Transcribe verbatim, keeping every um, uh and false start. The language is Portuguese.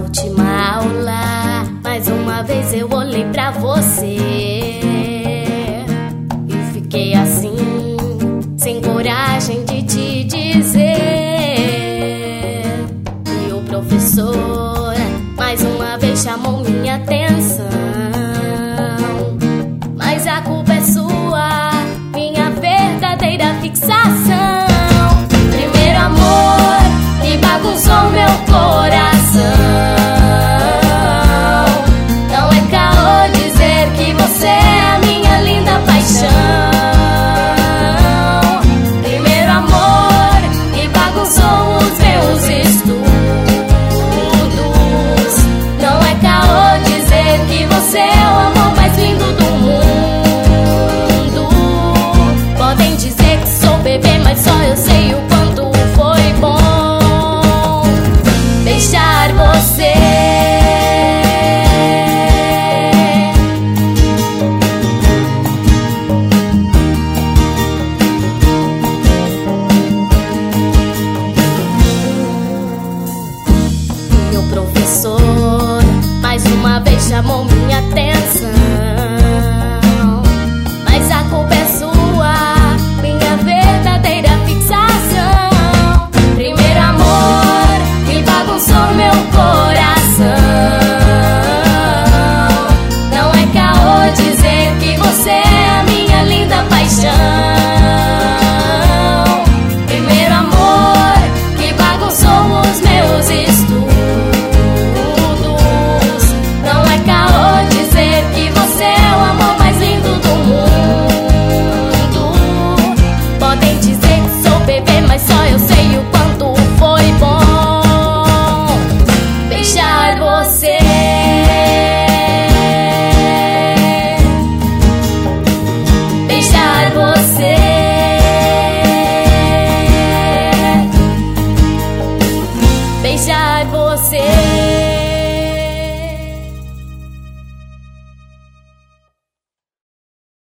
última aula, mais uma vez eu olhei pra você e fiquei assim, sem coragem de te dizer. E o professor mais uma vez chamou minha atenção, mas a culpa é sua, minha verdadeira fixação. Primeiro amor que bagunçou meu coração. Não é caô dizer que você é a minha linda paixão. Primeiro amor que bagunçou os meus estudos. Não é caô dizer que você é o amor mais lindo do mundo. Podem dizer que sou bebê, mas só eu sei o quanto foi bom deixar você. Meu professor mais uma vez chamou minha atenção,